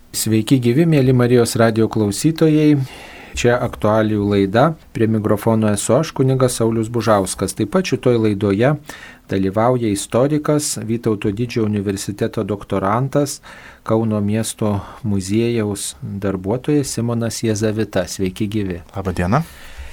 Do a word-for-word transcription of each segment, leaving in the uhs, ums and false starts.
Sveiki gyvi, mėly Marijos radijo klausytojai. Čia aktualijų laida. Prie mikrofono esu aš, kunigas Saulius Bužauskas. Taip pat šitoj laidoje dalyvauja istorikas, Vytauto Didžiojo universiteto doktorantas, Kauno miesto muziejaus darbuotojas Simonas Jezavita. Sveiki gyvi. Labą dieną.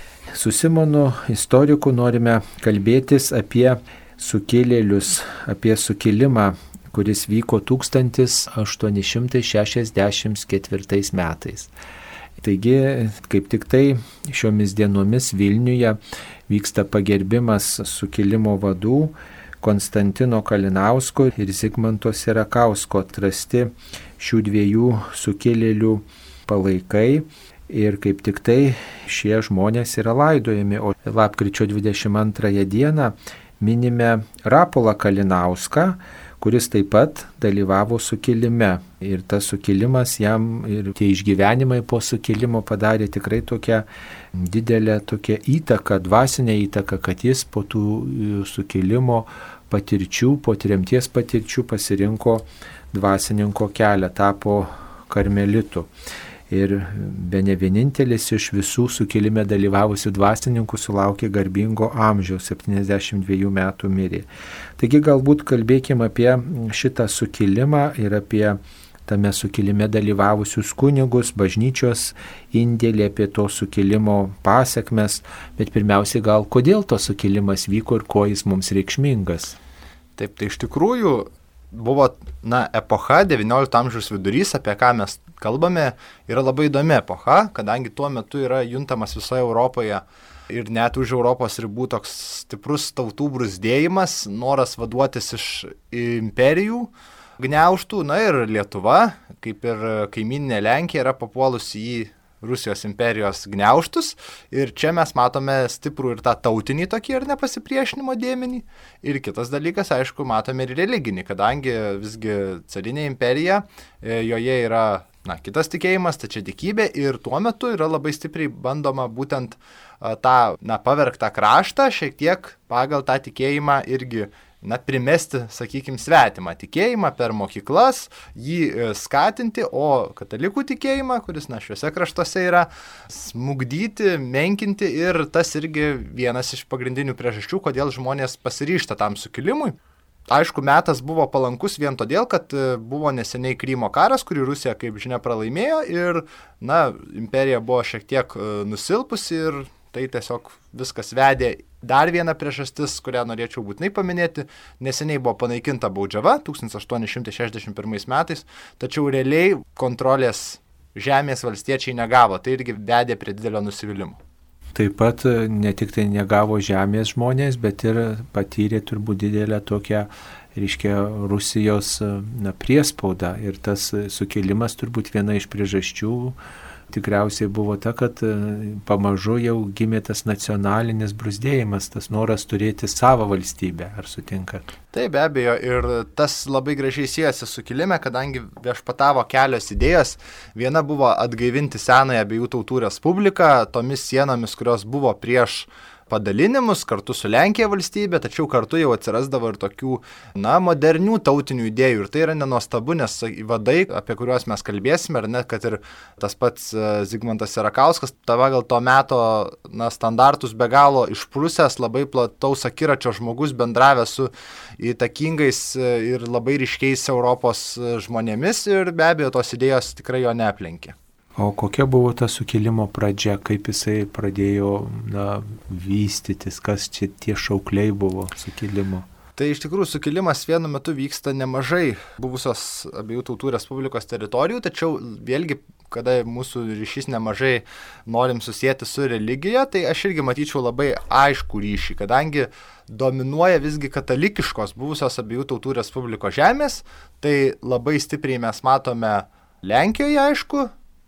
Su Simonu istoriku norime kalbėtis apie sukilėlius, apie sukilimą, kuris vyko tūkstantis aštuoni šimtai šešiasdešimt ketvirtais metais. Taigi, kaip tik tai šiomis dienomis Vilniuje vyksta pagerbimas sukilimo vadų Konstantino Kalinausko ir Zigmanto Sierakausko atrasti šių dviejų sukilėlių palaikai. Ir kaip tik tai šie žmonės yra laidojami, o lapkričio dvidešimt antrąją dieną minime Rapolą Kalinauską, kuris taip pat dalyvavo sukilime. Ir tas sukilimas jam ir tie išgyvenimai po sukilimo padarė tikrai tokią didelę tokią įtaką, dvasinę įtaką, kad jis po tų sukilimo patirčių, po tremties patirčių pasirinko dvasininko kelią, tapo karmelitu. Ir bene vienintelis iš visų sukilime dalyvavusių dvasininkų sulaukė garbingo amžiaus, septyniasdešimt dviejų metų mirė. Taigi galbūt kalbėkime apie šitą sukilimą ir apie tame sukilime dalyvavusius kunigus, bažnyčios indėlį, apie to sukilimo pasekmes, bet pirmiausiai gal kodėl to sukilimas vyko ir kuo jis mums reikšmingas. Taip, tai iš tikrųjų buvo, na, epocha, devyniolikto amžiaus vidurys, apie ką mes kalbame, yra labai įdomi epocha, kadangi tuo metu yra juntamas visoje Europoje ir net už Europos ribų toks stiprus tautų bruzdėjimas, noras vaduotis iš imperijų gniaužtų, na ir Lietuva, kaip ir kaimyninė Lenkija, yra papuolusi į Rusijos imperijos gniaužtus ir čia mes matome stiprų ir tą tautinį tokį ir nepasipriešinimo dėmenį. Ir kitas dalykas, aišku, matome ir religinį, kadangi visgi carinė imperija, joje yra, na, kitas tikėjimas, tačia tikybė ir tuo metu yra labai stipriai bandoma būtent tą, na, pavergtą kraštą šiek tiek pagal tą tikėjimą irgi, na, primesti, sakykime, svetimą tikėjimą per mokyklas, jį skatinti, o katalikų tikėjimą, kuris, na, šiuose kraštuose yra, smugdyti, menkinti ir tas irgi vienas iš pagrindinių priežasčių, kodėl žmonės pasiryžta tam sukilimui. Aišku, metas buvo palankus vien todėl, kad buvo neseniai Krymo karas, kurį Rusija, kaip žinia, pralaimėjo ir, na, imperija buvo šiek tiek nusilpusi ir tai tiesiog viskas vedė. Dar viena priežastis, kurią norėčiau būtinai paminėti, neseniai buvo panaikinta baudžiava tūkstantis aštuoni šimtai šešiasdešimt pirmais metais, tačiau realiai kontrolės žemės valstiečiai negavo, tai irgi vedė prie didelio nusivylimo. Taip pat ne tik tai negavo žemės žmonės, bet ir patyrė turbūt didelę tokią, reiškia, Rusijos, na, priespaudą ir tas sukilimas turbūt viena iš priežasčių tikriausiai buvo ta, kad pamažu jau gimė tas nacionalinis bruzdėjimas, tas noras turėti savo valstybę. Ar sutinkat? Taip, be abejo, ir tas labai gražiai siejasi su sukilime, kadangi viešpatavo kelios idėjos. Viena buvo atgaivinti senąją abiejų tautų respubliką, tomis sienomis, kurios buvo prieš padalinimus kartu su Lenkija valstybė, tačiau kartu jau atsirasdavo ir tokių, na, modernių tautinių idėjų. Ir tai yra nenuostabu, nes vadai, apie kuriuos mes kalbėsime, ar ne, kad ir tas pats Zigmantas Sierakauskas, pagal to meto, na, standartus be galo išprusęs, labai plataus akiračio žmogus, bendravęs su įtakingais ir labai ryškiais Europos žmonėmis ir be abejo tos idėjos tikrai jo neaplenkė. O kokia buvo ta sukilimo pradžia, kaip jisai pradėjo, na, vystytis, kas čia tie šaukliai buvo sukilimo? Tai iš tikrųjų sukilimas vienu metu vyksta nemažai buvusios abiejų tautų respublikos teritorijų, tačiau vėlgi, kada mūsų ryšys nemažai norim susijęti su religija, tai aš irgi matyčiau labai aiškų ryšį, kadangi dominuoja visgi katalikiškos buvusios abiejų tautų respublikos žemės, tai labai stipriai mes matome Lenkijoje, aišku,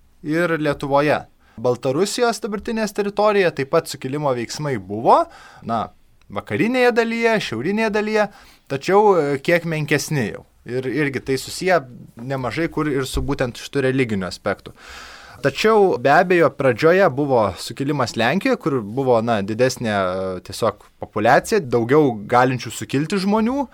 ir Lietuvoje. Baltarusijos dabartinės teritorijoje taip pat sukilimo veiksmai buvo, na, vakarinėje dalyje, šiaurinėje dalyje, tačiau kiek menkesni jau. Ir irgi tai susiję nemažai kur ir su būtent šitų religinių aspektų. Tačiau be abejo pradžioje buvo sukilimas Lenkijoje, kur buvo, na, didesnė tiesiog populiacija, daugiau galinčių sukilti žmonių.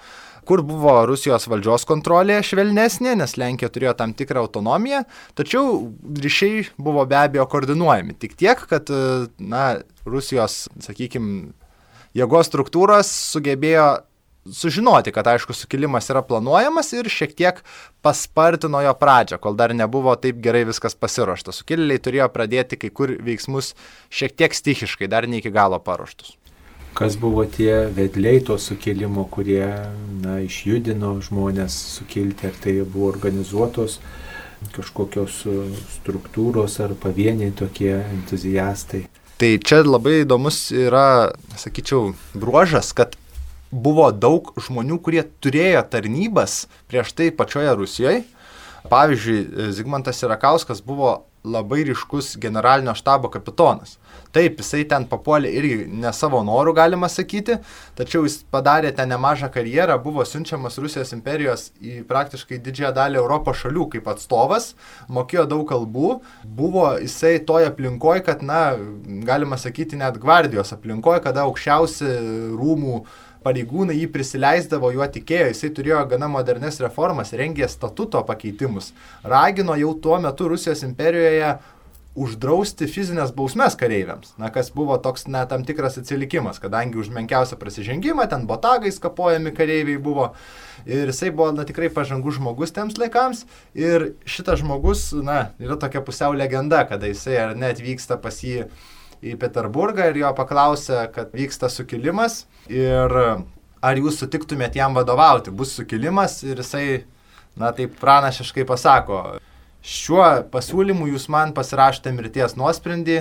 kur buvo Rusijos valdžios kontrolė švelnesnė, nes Lenkija turėjo tam tikrą autonomiją, tačiau ryšiai buvo be abejo koordinuojami. Tik tiek, kad na, Rusijos, sakykime, jėgos struktūros sugebėjo sužinoti, kad aišku sukilimas yra planuojamas ir šiek tiek paspartino jo pradžią, kol dar nebuvo taip gerai viskas pasiruošta. Sukilėliai turėjo pradėti kai kur veiksmus šiek tiek stichiškai, dar ne iki galo paruoštus. Kas buvo tie vedliai to sukilimo, kurie na, išjudino žmonės sukilti, ar tai buvo organizuotos kažkokios struktūros ar pavieniai tokie entuziastai? Tai čia labai įdomus yra, sakyčiau, bruožas, kad buvo daug žmonių, kurie turėjo tarnybas prieš tai pačioje Rusijoje. Pavyzdžiui, Zigmantas Sierakauskas buvo labai ryškus generalinio štabo kapitonas. Taip, jisai ten papuolė irgi ne savo norų, galima sakyti, tačiau jis padarė ten nemažą karjerą, buvo siunčiamas Rusijos imperijos į praktiškai didžiąją dalį Europos šalių kaip atstovas, mokėjo daug kalbų, buvo jisai toje aplinkoje, kad, na, galima sakyti, net gvardijos aplinkoje, kada aukščiausi rūmų pareigūnai jį prisileisdavo, juo tikėjo, jisai turėjo gana modernes reformas, rengė statuto pakeitimus, ragino jau tuo metu Rusijos imperijoje uždrausti fizinės bausmes kareiviams, na, kas buvo toks na, tam tikras atsilikimas, kadangi už menkiausią prasižengimą ten botagais kapojami kareiviai buvo ir jisai buvo na, tikrai pažangus žmogus tiems laikams ir šitas žmogus na, yra tokia pusiau legenda, kada jisai ar net vyksta pas jį į Peterburgą ir jo paklausė, kad vyksta sukilimas ir ar jūs sutiktumėt jam vadovauti, bus sukilimas ir jisai, na taip pranašiškai pasako, šiuo pasiūlymu jūs man pasirašote mirties nuosprendį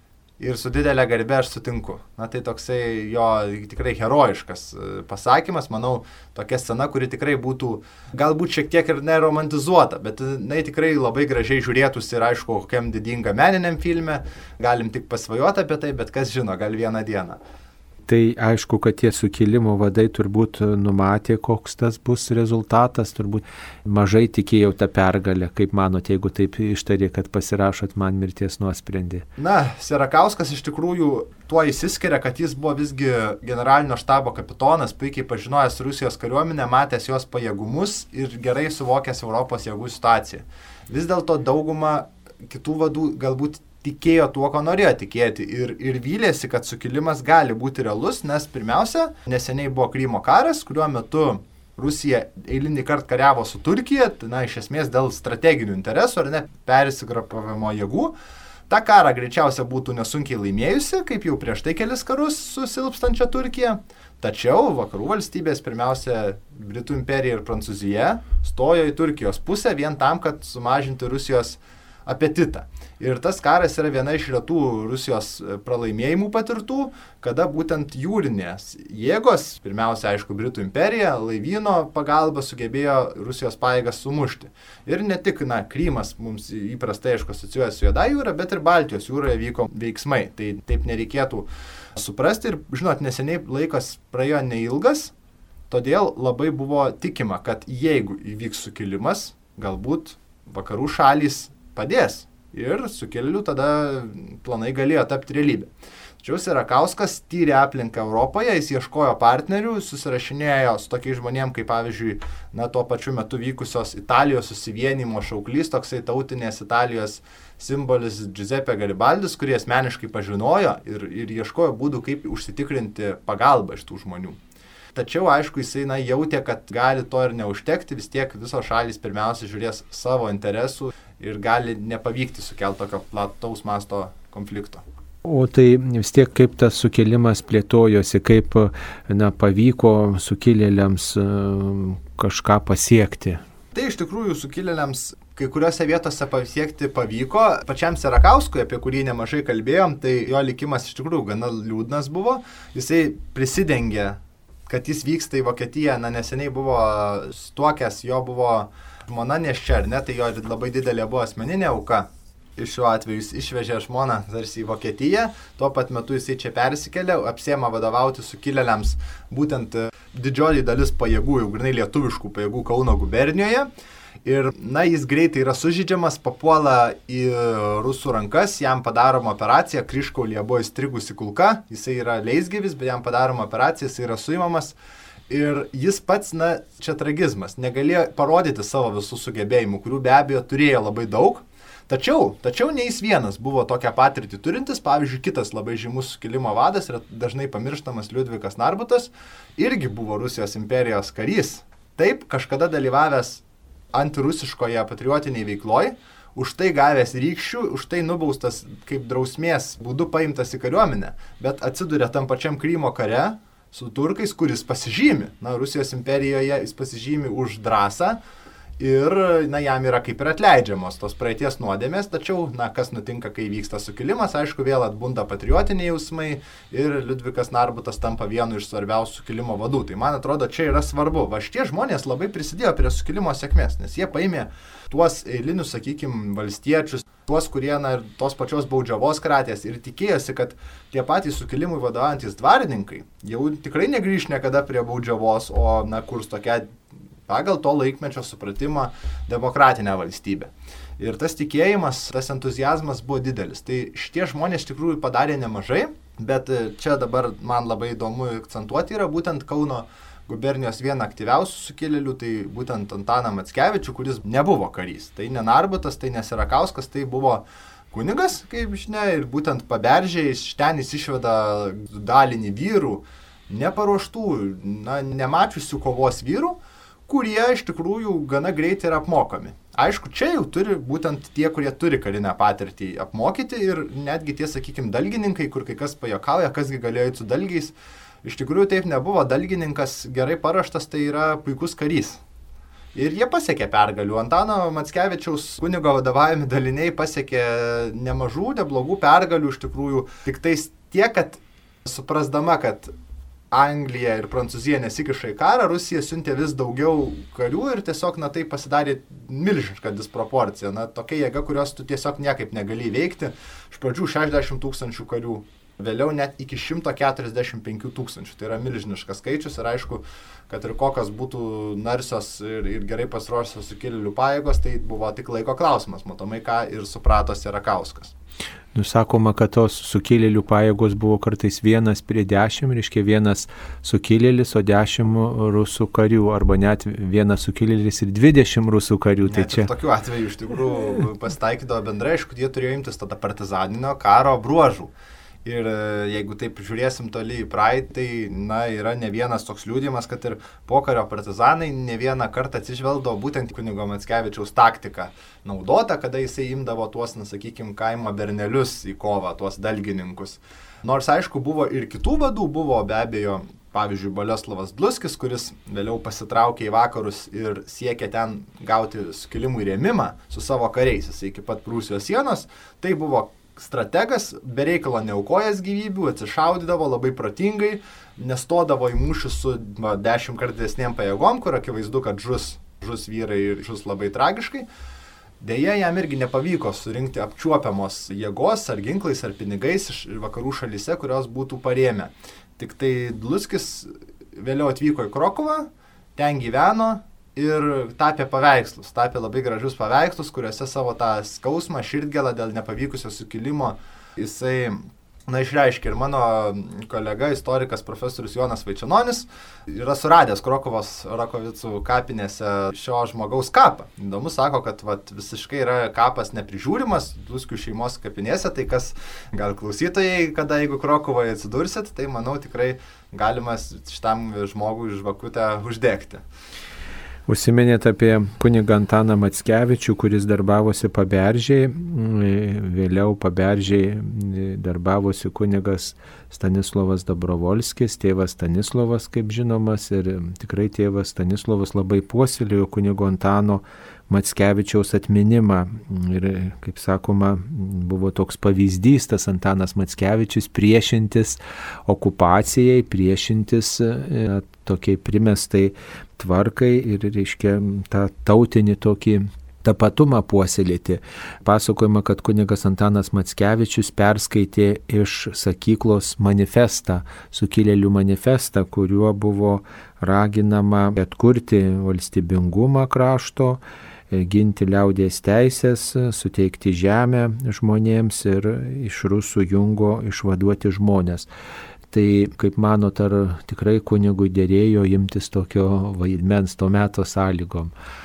ir su didelė garbė aš sutinku. Na tai toksai jo tikrai herojiškas pasakymas, manau, tokia scena, kuri tikrai būtų galbūt šiek tiek ir neromantizuota, bet jinai tikrai labai gražiai žiūrėtųsi ir aišku, kokiam didingam meniniam filme, galim tik pasvajoti apie tai, bet kas žino, gal vieną dieną. Tai aišku, kad tie sukilimo vadai turbūt numatė, koks tas bus rezultatas, turbūt mažai tikėjau tą pergalę, kaip manote, jeigu taip ištarė, kad pasirašot man mirties nuosprendį. Na, Sierakauskas iš tikrųjų tuo įsiskiria, kad jis buvo visgi generalinio štabo kapitonas, puikiai pažinojęs Rusijos kariuomenę, matęs jos pajėgumus ir gerai suvokęs Europos jėgų situaciją. Vis dėlto dauguma kitų vadų galbūt tikėjo tuo, ko norėjo tikėti ir, ir vylėsi, kad sukilimas gali būti realus, nes pirmiausia, neseniai buvo Krymo karas, kuriuo metu Rusija eilinį kartą kariavo su Turkija, tai, na, iš esmės dėl strateginių interesų ar ne persigrapavimo jėgų. Ta karą greičiausia būtų nesunkiai laimėjusi, kaip jau prieš tai kelis karus su silpstančia Turkija. Tačiau vakarų valstybės, pirmiausia Britų imperija ir Prancūzija, stojo į Turkijos pusę vien tam, kad sumažinti Rusijos apetitą. Ir tas karas yra viena iš retų Rusijos pralaimėjimų patirtų, kada būtent jūrinės jėgos, pirmiausia, aišku, Britų imperija, laivyno pagalba sugebėjo Rusijos pajėgas sumušti. Ir ne tik, na, Krymas mums įprastai, aišku, asocijuoja su Juoda jūra, bet ir Baltijos jūroje vyko veiksmai. Tai taip nereikėtų suprasti ir, žinot, neseniai laikas praėjo neilgas, todėl labai buvo tikima, kad jeigu įvyks sukilimas, galbūt vakarų šalys padės. Ir sukilėlių tada planai galėjo tapti realybė. Tačiau Sierakauskas tyrė aplinką Europoje, jis ieškojo partnerių, susirašinėjo su tokiais žmonėm, kaip pavyzdžiui, na, tuo pačiu metu vykusios Italijos susivienimo šauklys, toksai tautinės Italijos simbolis Giuseppe Garibaldis, kurį asmeniškai pažinojo ir, ir ieškojo būdų, kaip užsitikrinti pagalbą iš tų žmonių. Tačiau, aišku, jisai na, jautė, kad gali to ir neužtekti, vis tiek visos šalys pirmiausia žiūrės savo interesų ir gali nepavykti sukelti tokio plataus masto konflikto. O tai vis tiek kaip tas sukilimas plėtojosi, kaip na, pavyko sukilėliams kažką pasiekti? Tai iš tikrųjų sukilėliams kai kuriuose vietose pasiekti pavyko. Pačiam Sierakauskui, apie kurį nemažai kalbėjom, tai jo likimas iš tikrųjų gana liūdnas buvo. Jisai prisidengė, kad jis vyksta į Vokietiją, na neseniai buvo stuokęs, jo buvo žmona nėščia, ar ne, tai jo labai didelė buvo asmeninė auka. Ir šiuo atveju jis išvežė žmoną tarsi į Vokietiją, tuo pat metu jisai čia persikėlė, apsėmė vadovauti sukilėliams būtent didžioji dalis pajėgų, jau grinai lietuviškų pajėgų Kauno gubernijoje. Ir, na, jis greitai yra sužydžiamas, papuola į rusų rankas, jam padaroma operacija, kryžkaulyje buvo įstrigusi kulka, jisai yra leisgyvis, bet jam padaroma operacija, jisai yra suimamas Ir jis pats, na, čia tragizmas, negalėjo parodyti savo visų sugebėjimų, kurių be abejo turėjo labai daug. Tačiau, tačiau ne jis vienas buvo tokią patirtį turintis, pavyzdžiui, kitas labai žymus sukilimo vadas ir dažnai pamirštamas Liudvikas Narbutas, irgi buvo Rusijos imperijos karys. Taip, kažkada dalyvavęs antirusiškoje patriotinėje veikloje, už tai gavęs rykščių, už tai nubaustas kaip drausmės būdu paimtas į kariuomenę, bet atsiduria tam pačiam Krymo kare su turkais, kuris pasižymi. Na, Rusijos imperijoje jis pasižymi už drąsą ir, na, jam yra kaip ir atleidžiamos tos praeities nuodėmės, tačiau, na, kas nutinka, kai vyksta sukilimas, aišku, vėl atbunda patriotiniai jausmai ir Liudvikas Narbutas tampa vienu iš svarbiausių sukilimo vadų. Tai, man atrodo, čia yra svarbu. Va, šitie žmonės labai prisidėjo prie sukilimo sėkmės, nes jie paėmė tuos eilinius, sakykime, valstiečius, tuos, kurie, na, ir tos pačios baudžiavos kratės ir tikėjosi, kad tie patys sukilimui vadovaujantis dvarininkai jau tikrai negrįž niekada prie baudžiavos, o, na, kurs tokia pagal to laikmečio supratimą demokratinę valstybę. Ir tas tikėjimas, tas entuziazmas buvo didelis. Tai šitie žmonės iš tikrųjų padarė nemažai, bet čia dabar man labai įdomu akcentuoti yra būtent Kauno gubernijos vieną aktyviausių sukilėlių, tai būtent Antaną Mackevičių, kuris nebuvo karys. Tai ne Narbutas, tai ne Sierakauskas, tai buvo kunigas, kaip žinia, ir būtent Paberžiai iš ten jis išveda dalinį vyrų, neparuoštų, na, nemačiusių kovos vyrų, kurie iš tikrųjų gana greitai yra apmokami. Aišku, čia jau turi būtent tie, kurie turi karinę patirtį apmokyti ir netgi tie, sakykime, dalgininkai, kur kai kas pajokauja, kasgi galėjo eiti su dalgiais. Iš tikrųjų taip nebuvo, dalgininkas gerai paruoštas, tai yra puikus karys. Ir jie pasiekė pergalių. Antano Mackevičiaus kunigo vadovaujami daliniai pasiekė nemažų, neblogų pergalių iš tikrųjų. Tik tais tiek, kad suprasdama, kad Anglija ir Prancūzija nesikiša į karą, Rusija siuntė vis daugiau karių ir tiesiog, na, tai pasidarė milžiniška disproporcija. Na, tokia jėga, kurios tu tiesiog niekaip negali įveikti. Iš pradžių šešiasdešimt tūkstančių karių, vėliau net iki šimto keturiasdešimt penkių tūkstančių. Tai yra milžiniškas skaičius ir aišku, kad ir kokios būtų narsios ir, ir gerai pasiruošusios sukilėlių pajėgos, tai buvo tik laiko klausimas, matomai ką ir suprato Sierakauskas. Nusakoma, kad tos sukilėlių pajėgos buvo kartais vienas prie dešimt, reiškia vienas sukilėlis, o dešimt rusų karių, arba net vienas sukilėlis ir dvidešimt rusų karių. Net tai čia... Tokiu atveju iš tikrųjų pasitaikydavo bendrai, aišku, jie turėjo imtis tada partizaninio karo bruožų. Ir jeigu taip žiūrėsim toli į praeitį, tai, na, yra ne vienas toks liudijimas, kad ir pokario partizanai ne vieną kartą atsižvelgdavo būtent kunigo Mackevičiaus taktiką naudotą, kada jisai imdavo tuos, na, sakykime, kaimo bernelius į kovą, tuos dalgininkus. Nors, aišku, buvo ir kitų vadų, buvo be abejo, pavyzdžiui, Boleslavas Dluskis, kuris vėliau pasitraukė į vakarus ir siekė ten gauti sukilimų rėmimą su savo kariais, jisai iki pat Prūsijos sienos. Tai buvo strategas, be reikalo neaukojas gyvybių, atsišaudydavo labai protingai, nestodavo į mūšį su va, dešimt kart didesnėm pajėgom, kur akivaizdu, kad žus, žus vyrai ir žus labai tragiškai. Deja, jam irgi nepavyko surinkti apčiuopiamos jėgos ar ginklais ar pinigais iš vakarų šalyse, kurios būtų parėmę. Tik tai Dluskis vėliau atvyko į Krokuvą, ten gyveno ir tapė paveikslus, tapė labai gražius paveikslus, kuriuose savo tą skausmą, širdgėlą dėl nepavykusio sukilimo jisai, na, išreiškė. Ir mano kolega, istorikas profesorius Jonas Vaičenonis yra suradęs Krokuvos Rakovicų kapinėse šio žmogaus kapą. Įdomu, sako, kad vat, visiškai yra kapas neprižiūrimas Dluskių šeimos kapinėse, tai kas gal klausytojai, kada jeigu Krokuvoje atsidursit, tai manau tikrai galima šitam žmogui žvakutę uždegti. Užsiminėte apie kunigą Antaną Mackevičių, kuris darbavosi Paberžiai, vėliau Paberžiai darbavosi kunigas Stanislovas Dobrovolskis, tėvas Stanislovas, kaip žinomas, ir tikrai tėvas Stanislovas labai puoselėjo kunigo Antano Mackevičiaus atminimą. Ir, kaip sakoma, buvo toks pavyzdys, tas Antanas Mackevičius priešintis okupacijai, priešintis tokiai primestai tvarkai ir, reiškia, tą tautinį tokį tapatumą puoselėti. Pasakojama, kad kunigas Antanas Mackevičius perskaitė iš sakyklos manifestą, sukilėlių manifestą, kuriuo buvo raginama atkurti valstybingumą krašto, ginti liaudies teisės, suteikti žemę žmonėms ir iš rusų jungo išvaduoti žmonės. Tai kaip manot, ar tikrai kunigui dėrėjo imtis tokio vaidmens to meto sąlygom?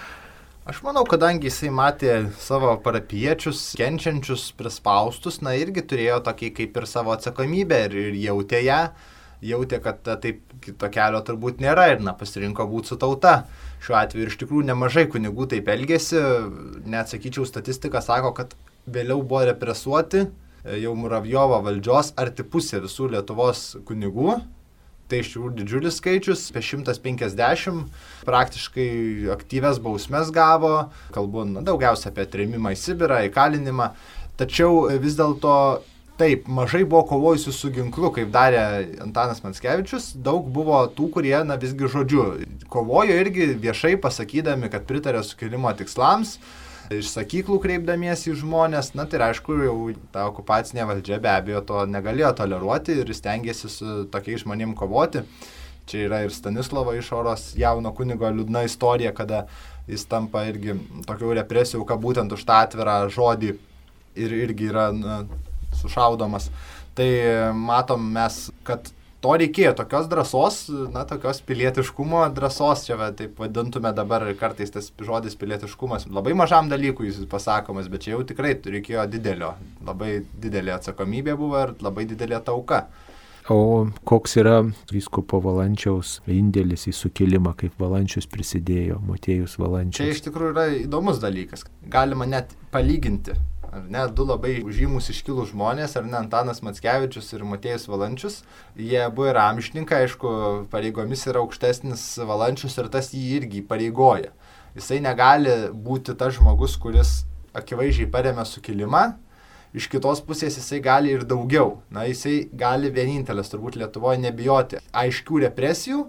Aš manau, kadangi jisai matė savo parapiečius, kenčiančius, prispaustus, na irgi turėjo tokį kaip ir savo atsakomybę ir, ir jautė ją, jautė, kad taip kito kelio turbūt nėra ir na, pasirinko būti su tauta. Šiuo atveju ir iš tikrųjų nemažai kunigų taip elgėsi, net sakyčiau, statistika sako, kad vėliau buvo represuoti jau Muravjovo valdžios arti pusė visų Lietuvos kunigų. Tai iš tikrųjų didžiulis skaičius, apie šimtas penkiasdešimt, praktiškai aktyvias bausmes gavo, kalbu na, daugiausia apie trėmimą į Sibirą, įkalinimą, tačiau vis dėlto taip, mažai buvo kovojusių su ginklu, kaip darė Antanas Mackevičius, daug buvo tų, kurie na, visgi žodžiu kovojo irgi viešai pasakydami, kad pritarė sukilimo tikslams, iš sakyklų kreipdamiesi į žmonės, na tai aišku, jau ta okupacinė valdžia be abejo to negalėjo toleruoti ir stengiasi su tokiais žmonėm kovoti. Čia yra ir Stanislovo Išoros jauno kunigo liūdna istorija, kada jis tampa irgi tokių represijų, ką būtent už tą atvirą žodį ir irgi yra na, sušaudomas. Tai matom mes, kad to reikėjo, tokios drąsos, na, tokios pilietiškumo drąsos, čia va, taip vadintume dabar kartais tas žodis pilietiškumas, labai mažam dalykui jis pasakomas, bet čia jau tikrai reikėjo didelio, labai didelė atsakomybė buvo ir labai didelė tauka. O koks yra vyskupo Valančiaus indėlis į sukilimą, kaip Valančius prisidėjo, Motiejus Valančius? Čia iš tikrųjų yra įdomus dalykas, galima net palyginti. Ar ne, du labai žymus iškilūs žmonės, ar ne, Antanas Mackevičius ir Motiejus Valančius. Jie buvo ir amžininkai, aišku, pareigomis yra aukštesnis Valančius ir tas jį irgi pareigoja. Jisai negali būti tas žmogus, kuris akivaizdžiai paremia sukilimą, iš kitos pusės jisai gali ir daugiau. Na, jisai gali vienintelis turbūt Lietuvoje nebijoti aiškių represijų,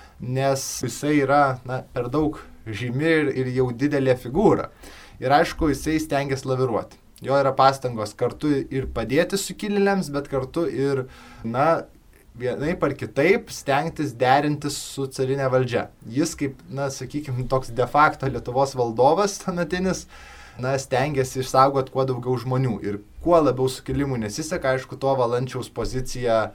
nes jisai yra na, per daug žymi ir, ir jau didelė figūra. Ir aišku, jisai stengiasi laviruoti. Jo yra pastangos kartu ir padėti sukilėliams, bet kartu ir, na, vienaip ar kitaip stengtis derintis su carinė valdžia. Jis kaip, na, sakykime, toks de facto Lietuvos valdovas tuometinis, na, stengiasi išsaugoti kuo daugiau žmonių. Ir kuo labiau sukilimų nesiseka, aišku, tuo Valančiaus pozicija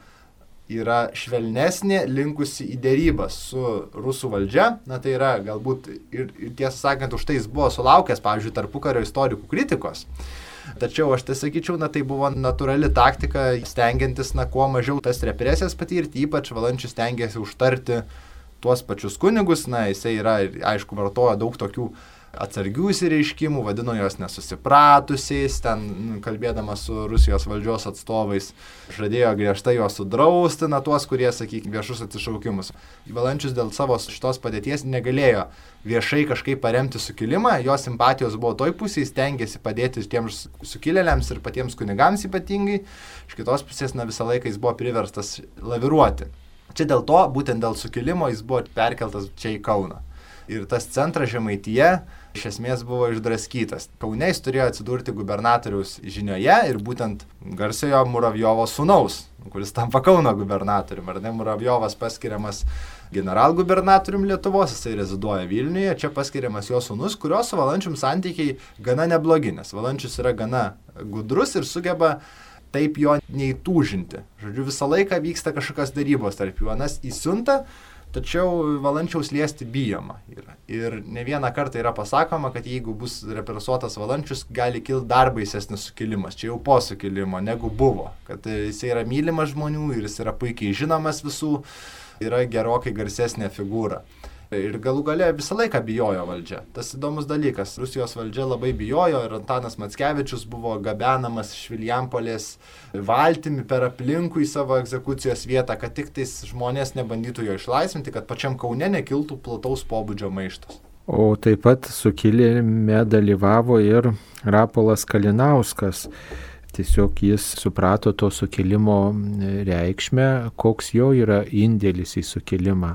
yra švelnesnė, linkusi į dėrybas su rusų valdžia. Na tai yra galbūt ir, ir tiesą sakant, už tai jis buvo sulaukęs, pavyzdžiui, tarpukario istorikų kritikos. Tačiau aš tai sakyčiau, na tai buvo natūrali taktika, stengiantis, na, kuo mažiau tas represijas patirti, ypač Valančius stengiasi užtarti tuos pačius kunigus, na jisai yra, aišku, vartoja daug tokių atsargių įsireiškimų, vadino jos nesusipratusiais, ten kalbėdamas su Rusijos valdžios atstovais, žadėjo griežtai juos sudrausti, na tuos, kurie, sakykime, viešus atsišaukimus. Valančius dėl savo šitos padėties negalėjo viešai kažkaip paremti sukilimą, jo simpatijos buvo toj pusėje, stengiasi padėti tiems sukilėliams ir patiems kunigams ypatingai, iš kitos pusės, na visą laiką jis buvo priverstas laviruoti. Čia dėl to, būtent dėl sukilimo, jis buvo perkeltas čia į Kauną. Ir tas centras Žemaitija iš esmės buvo išdraskytas. Kaune jis turėjo atsidurti gubernatoriaus žinioje ir būtent garsiojo Muravjovo sūnaus, kuris tampa Kauno gubernatorium. Ar ne, Muravjovas paskiriamas generalgubernatorium Lietuvos, jisai reziduoja Vilniuje, čia paskiriamas jo sūnus, kurios su Valančium santykiai gana neblogi, nes Valančius yra gana gudrus ir sugeba taip jo neįtūžinti. Žodžiu, visą laiką vyksta kažkokios darybos tarp jų, anas įsiunta, tačiau Valančiaus liesti bijoma yra. Ir ne vieną kartą yra pasakoma, kad jeigu bus represuotas Valančius, gali kilti dar baisesnis sukilimas, čia jau po sukilimo, negu buvo. Kad jis yra mylimas žmonių ir jis yra puikiai žinomas visų, yra gerokai garsesnė figūra. Ir galų gale visą laiką bijojo valdžia. Tas įdomus dalykas. Rusijos valdžia labai bijojo ir Antanas Mackevičius buvo gabenamas iš Vilijampolės valtimi per aplinkų į savo egzekucijos vietą, kad tik tais žmonės nebandytų jo išlaisvinti, kad pačiam Kaune nekiltų plataus pobūdžio maištas. O taip pat sukilime dalyvavo ir Rapolas Kalinauskas. Tiesiog jis suprato to sukilimo reikšmę, koks jo yra indėlis į sukilimą.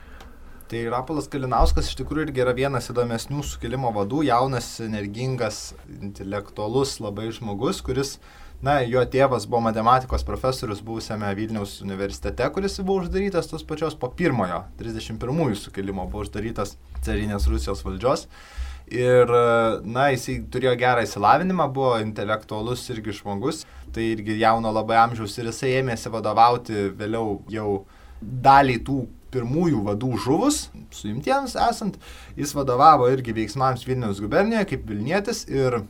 Tai Rapolas Kalinauskas iš tikrųjų irgi yra vienas įdomesnių sukilimo vadų, jaunas, energingas, intelektualus labai žmogus, kuris, na, jo tėvas buvo matematikos profesorius buvusiame Vilniaus universitete, kuris buvo uždarytas tos pačios po pirmojo, trisdešimt pirmųjų sukilimo, buvo uždarytas carinės Rusijos valdžios. Ir, na, jisai turėjo gerą įsilavinimą, buvo intelektualus irgi žmogus, tai irgi jauno labai amžiaus ir jisai ėmėsi vadovauti vėliau jau daliai tų pirmųjų vadų žuvus, suimtiems esant, jis vadovavo irgi veiksmams Vilniaus gubernijoje kaip Vilnietis ir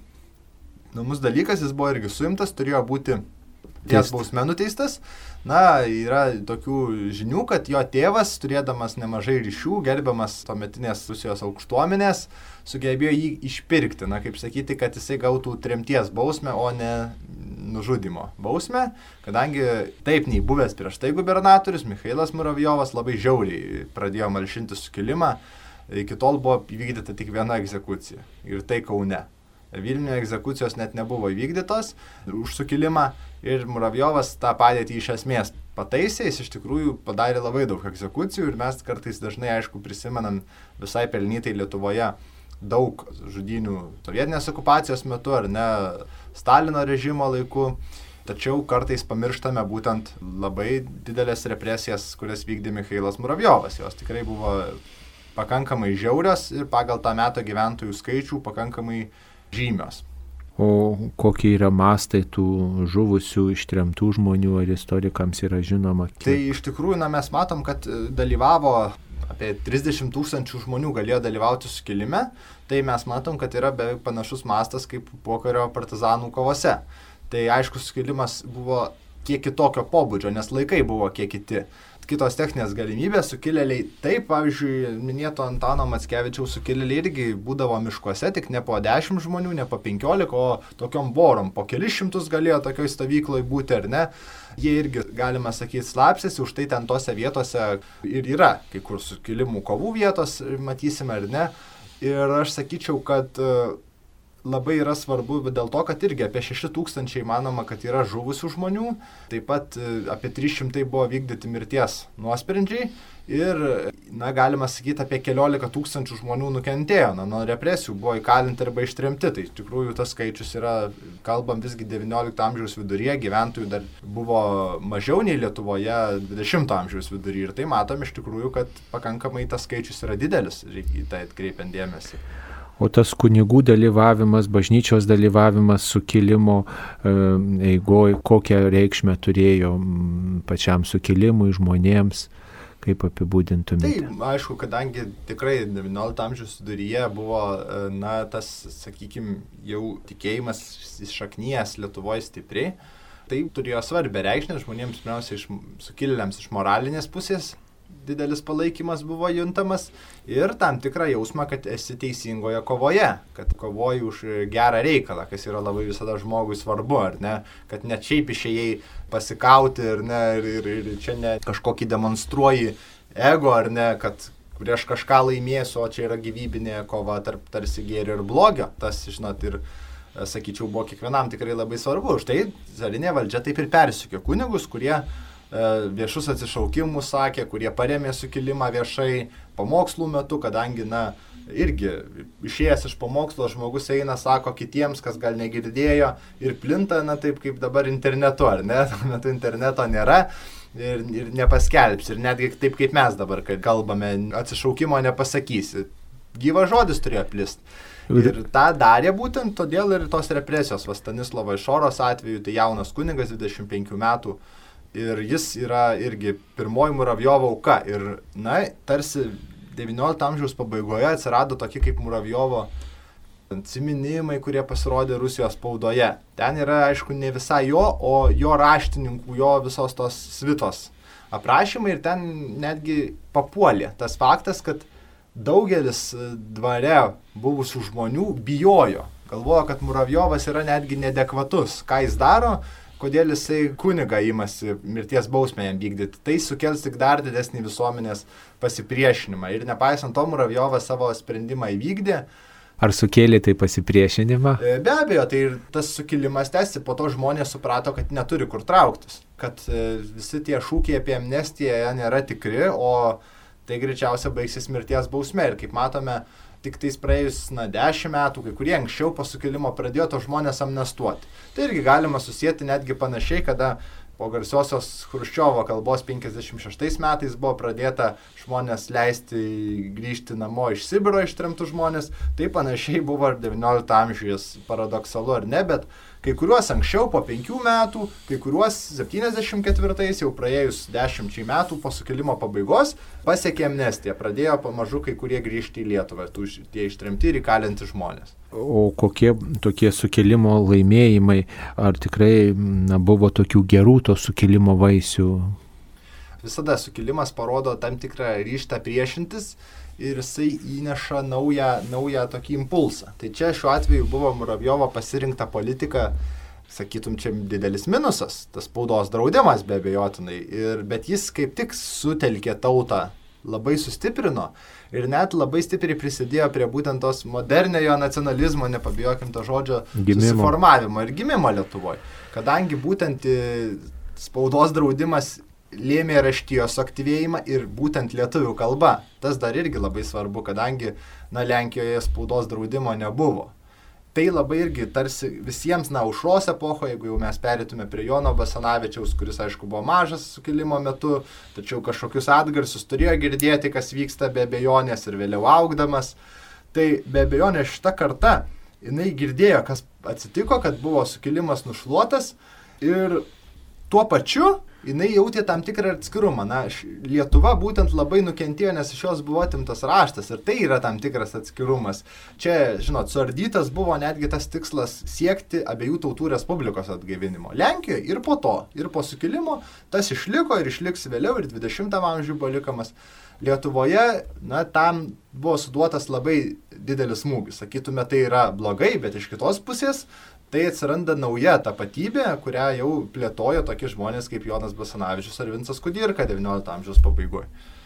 įdomus dalykas, jis buvo irgi suimtas, turėjo būti ties bausme nuteistas. Na, yra tokių žinių, kad jo tėvas, turėdamas nemažai ryšių, gerbiamas tuometinės Rusijos aukštuomenės, sugebėjo jį išpirkti, na, kaip sakyti, kad jisai gautų tremties bausmę, o ne nužudimo bausmę, kadangi taip nei buvęs prieš tai gubernatorius Michailas Muravjovas labai žiauriai pradėjo malšinti sukilimą, iki tol buvo įvykdyta tik viena egzekucija ir tai Kaune. Vilniuje egzekucijos net nebuvo įvykdytos už sukilimą ir Muravjovas tą padėtį iš esmės pataisė, jis iš tikrųjų padarė labai daug egzekucijų ir mes kartais dažnai, aišku, prisimenam visai pelnytai Lietuvoje daug žudynių sovietinės okupacijos metu ar ne Stalino režimo laiku, tačiau kartais pamirštame būtent labai didelės represijas, kurias vykdė Michailas Muravjovas, jos tikrai buvo pakankamai žiaurios ir pagal tą meto gyventojų skaičių pakankamai žymios. O kokie yra mastai tų žuvusių, ištremtų žmonių, ar istorikams yra žinoma? Kiek? Tai iš tikrųjų, na, mes matom, kad dalyvavo apie trisdešimt tūkstančių žmonių galėjo dalyvauti sukilime, tai mes matom, kad yra beveik panašus mastas kaip pokario partizanų kovose. Tai aišku, sukilimas buvo kiek kitokio pobūdžio, nes laikai buvo kiek kiti. Kitos techninės galimybės, sukilėliai, taip, pavyzdžiui, minėto Antano Mackevičiaus sukilėliai irgi būdavo miškuose, tik ne po dešimt žmonių, ne po penkiolika, o tokiom borom, po kelis šimtus galėjo tokioj stovykloje būti, ar ne. Jie irgi, galima sakyti, slapsėsi, už tai ten tose vietose ir yra, kai kur sukilimų kovų vietos, matysime, ar ne. Ir aš sakyčiau, kad labai yra svarbu dėl to, kad irgi apie šeši tūkstančiai manoma, kad yra žuvusių žmonių, taip pat apie trys šimtai buvo vykdyti mirties nuosprendžiai ir, na, galima sakyti, apie keliolika tūkstančių žmonių nukentėjo, na, nuo represijų buvo įkalinti arba ištremti, tai iš tikrųjų tas skaičius yra, kalbam visgi devyniolikto amžiaus viduryje, gyventojų dar buvo mažiau nei Lietuvoje dvidešimto amžiaus viduryje ir tai matom iš tikrųjų, kad pakankamai tas skaičius yra didelis, reikia į tai atkreipiant dėmesį. O tas kunigų dalyvavimas, bažnyčios dalyvavimas sukilimo e, eigoje, kokią reikšmę turėjo pačiam sukilimui, žmonėms, kaip apibūdintumėte? Tai, aišku, kadangi tikrai devyniolikto amžiaus viduryje buvo, na, tas, sakykime, jau tikėjimas įšaknijęs Lietuvoje stipriai, tai turėjo svarbę reikšmę žmonėms, pirmiausia, iš sukilėliams iš moralinės pusės. Didelis palaikymas buvo juntamas ir tam tikrą jausmą, kad esi teisingoje kovoje, kad kovoji už gerą reikalą, kas yra labai visada žmogui svarbu, ar ne, kad net šiaip išėjai pasikauti, ar ne, ir, ir, ir čia ne kažkokį demonstruoji ego, ar ne, kad prieš kažką laimėsiu, o čia yra gyvybinė kova tarp tarsi gėrio ir blogio, tas, žinot, ir sakyčiau, buvo kiekvienam tikrai labai svarbu, už tai carinė valdžia taip ir persikė kunigus, kurie viešus atsišaukimus sakė, kurie paremė sukilimą viešai pamokslų metu, kadangi, na, irgi išėjęs iš pamokslo žmogus eina, sako kitiems, kas gal negirdėjo ir plinta, na, taip kaip dabar internetu, ar ne, tuo metu interneto nėra ir, ir nepaskelbs ir netgi taip kaip mes dabar, kai kalbame, atsišaukimo nepasakysi. Gyvas žodis turėjo plisti. Ir tą darė būtent todėl ir tos represijos, va Stanislovo Išoros atveju, tai jaunas kunigas, dvidešimt penkių metų, ir jis yra irgi pirmoji Muravjovo auka. Ir, na, tarsi devyniolikto amžiaus pabaigoje atsirado tokie kaip Muravjovo atsiminimai, kurie pasirodė Rusijos spaudoje. Ten yra, aišku, ne visai jo, o jo raštininkų, jo visos tos svitos aprašymai ir ten netgi papuolė tas faktas, kad daugelis dvare buvusių žmonių bijojo. Galvojo, kad Muravjovas yra netgi neadekvatus. Ką jis daro? Kodėl jisai kunigą imasi mirties bausmę jam vykdyti. Tai sukels tik dar didesnį visuomenės pasipriešinimą. Ir nepaisant to, Muravjovas savo sprendimą įvykdė. Ar sukėlė tai pasipriešinimą? Be abejo, tai ir tas sukilimas tęsi, po to žmonės suprato, kad neturi kur trauktis. Kad visi tie šūkiai apie amnestiją nėra tikri, o tai greičiausia baigsis mirties bausme. Ir kaip matome, tik tais praėjus, na, dešimt metų, kai kurie anksčiau po sukilimo pradėjo to žmonės amnestuoti. Tai irgi galima susijęti netgi panašiai, kada po garsiosios Chruščiovo kalbos penkiasdešimt šeštais metais buvo pradėta žmonės leisti grįžti namo iš Sibiro ištremtų žmonės, tai panašiai buvo ir devyniolikto amžiaus, paradoksalu ar ne, bet kai kuriuos anksčiau po penkių metų, kai kuriuos septyniasdešimt ketvirtais, jau praėjus dešimčiai metų po sukilimo pabaigos, pasiekė amnestiją, pradėjo pamažu kai kurie grįžti į Lietuvą, tų, tie ištremti ir įkalinti žmonės. O kokie tokie sukilimo laimėjimai, ar tikrai na, buvo tokių gerų to sukilimo vaisių? Visada sukilimas parodo tam tikrą ryžtą priešintis ir jisai įneša naują, naują tokį impulsą. Tai čia šiuo atveju buvo Muravjovo pasirinkta politika, sakytum, čia didelis minusas, tas spaudos draudimas be abejotinai, ir, bet jis kaip tik sutelkė tautą, labai sustiprino ir net labai stipriai prisidėjo prie būtent tos moderniojo nacionalizmo, nepabijokim to žodžio, gimimo. Susiformavimo ir gimimo Lietuvoje. Kadangi būtent spaudos draudimas lėmė raštijos aktyvėjimą ir būtent lietuvių kalba. Tas dar irgi labai svarbu, kadangi na, Lenkijoje spaudos draudimo nebuvo. Tai labai irgi tarsi visiems, na, Aušros epochoje, jeigu jau mes perėtume prie Jono Basanavičiaus, kuris, aišku, buvo mažas sukilimo metu, tačiau kažkokius atgarsius turėjo girdėti, kas vyksta be abejonės ir vėliau augdamas. Tai be abejonės šita karta, jinai girdėjo, kas atsitiko, kad buvo sukilimas nušluotas ir tuo pačiu jinai jautė tam tikrą atskirumą. Na, Lietuva būtent labai nukentėjo, nes iš jos buvo atimtas raštas ir tai yra tam tikras atskirumas. Čia, žinot, suardytas buvo netgi tas tikslas siekti abiejų tautų respublikos atgaivinimo. Lenkijoje ir po to, ir po sukilimo tas išliko ir išliks vėliau ir dvidešimtam amžiui buvo likamas. Lietuvoje, na, tam buvo suduotas labai didelis smūgis. Sakytume, tai yra blogai, bet iš kitos pusės tai atsiranda nauja tapatybė, kurią jau plėtojo tokie žmonės kaip Jonas Basanavičius ar Vincas Kudirka devyniolikto amžiaus pabaigoje.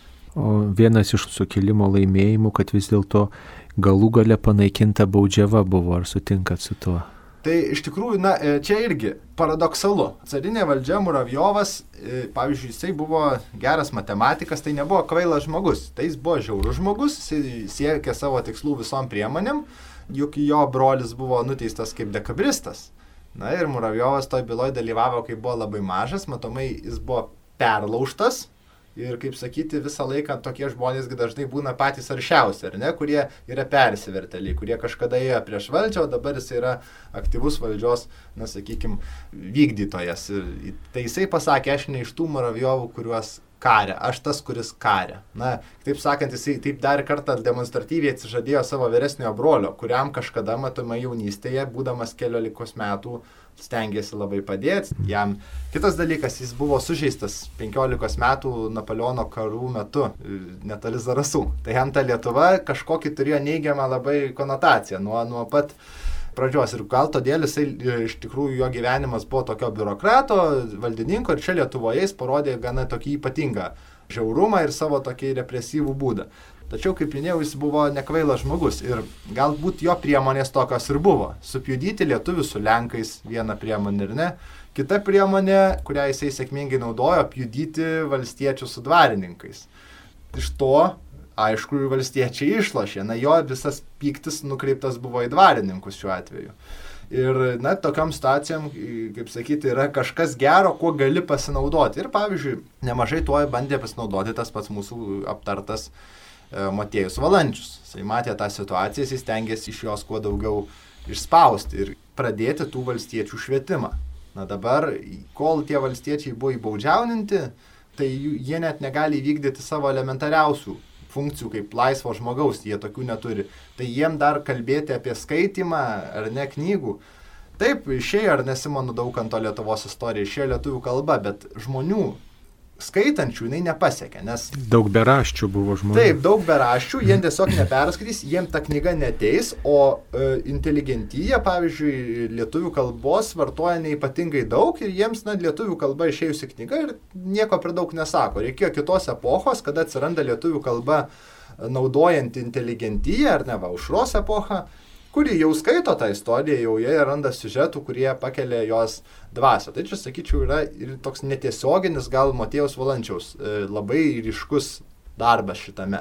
O vienas iš sukilimo laimėjimų, kad vis dėlto galų gale panaikinta baudžiava buvo, ar sutinkat su tuo? Tai iš tikrųjų, na, čia irgi paradoksalu. Carinė valdžia Muravjovas, pavyzdžiui, jisai buvo geras matematikas, tai nebuvo kvailas žmogus, tai jis buvo žiaurus žmogus, jisai siekė savo tikslų visom priemonėm, juk jo brolis buvo nuteistas kaip dekabristas. Na ir Muravjovas toj byloj dalyvavo, kai buvo labai mažas, matomai jis buvo perlaužtas ir, kaip sakyti, visą laiką tokie žmonės dažnai būna patys aršiausi, ar ne, kurie yra persivertėliai, kurie kažkada ėjo prieš valdžią, o dabar jis yra aktyvus valdžios, na, sakykime, vykdytojas. Ir tai jisai pasakė, aš ne iš tų Muravjovų, kuriuos karė, aš tas, kuris karė. Na, taip sakant, jisai taip dar kartą demonstratyviai atsižadėjo savo vyresniojo brolio, kuriam kažkada, matoma, jaunystėje, būdamas keliolikos metų, stengėsi labai padėti. Jam kitas dalykas, jis buvo sužeistas penkiolikos metų Napoleono karų metu, netoli Zarasų. Tai jam ta Lietuva kažkokį turėjo neigiamą labai konotaciją nuo, nuo pat pradžios. Ir gal todėl jisai, iš tikrųjų, jo gyvenimas buvo tokio biurokrato, valdininko, ir čia Lietuvoje jis parodė gana tokį ypatingą žiaurumą ir savo tokį represyvų būdą. Tačiau, kaip minėjau, jis buvo nekvailas žmogus ir galbūt jo priemonės tokios ir buvo. Supjudyti lietuvius su lenkais, viena priemonė ir ne. Kita priemonė, kurią jisai sėkmingai naudojo, apjudyti valstiečius su dvarininkais. Iš to, aišku, valstiečiai išlošė. Na, jo visas pyktis nukreiptas buvo į dvarininkus šiuo atveju. Ir, na, tokiam situacijom, kaip sakyti, yra kažkas gero, kuo gali pasinaudoti. Ir, pavyzdžiui, nemažai tuo bandė pasinaudoti tas pats mūsų aptartas Motiejus Valančius. Jis matė tą situaciją, jis stengiasi iš jos kuo daugiau išspausti ir pradėti tų valstiečių švietimą. Na dabar, kol tie valstiečiai buvo įbaudžiauninti, tai jie net negali vykdyti savo elementariausių funkcijų kaip laisvo žmogaus, jie tokių neturi. Tai jiem dar kalbėti apie skaitymą ar ne knygų. Taip, išėjo ar ne Simono Daukanto Lietuvos istorija, išėjo lietuvių kalba, bet žmonių skaitančių jinai nepasiekė, nes... Daug beraščių buvo žmonių. Taip, daug beraščių, jie tiesiog neperskaitys, jiem ta knyga neteis, o e, inteligentyja, pavyzdžiui, lietuvių kalbos vartoja neypatingai daug ir jiems, na, lietuvių kalba išėjusi knyga ir nieko per daug nesako. Reikėjo kitos epochos, kada atsiranda lietuvių kalba naudojant inteligentyją, ar ne, va, Aušros epochą, kuri jau skaito tą istoriją, jau jie randa siužetų, kurie pakelia jos dvasią. Tai čia, sakyčiau, yra ir toks netiesioginis gal Motiejaus Valančiaus e, labai ryškus darbas šitame.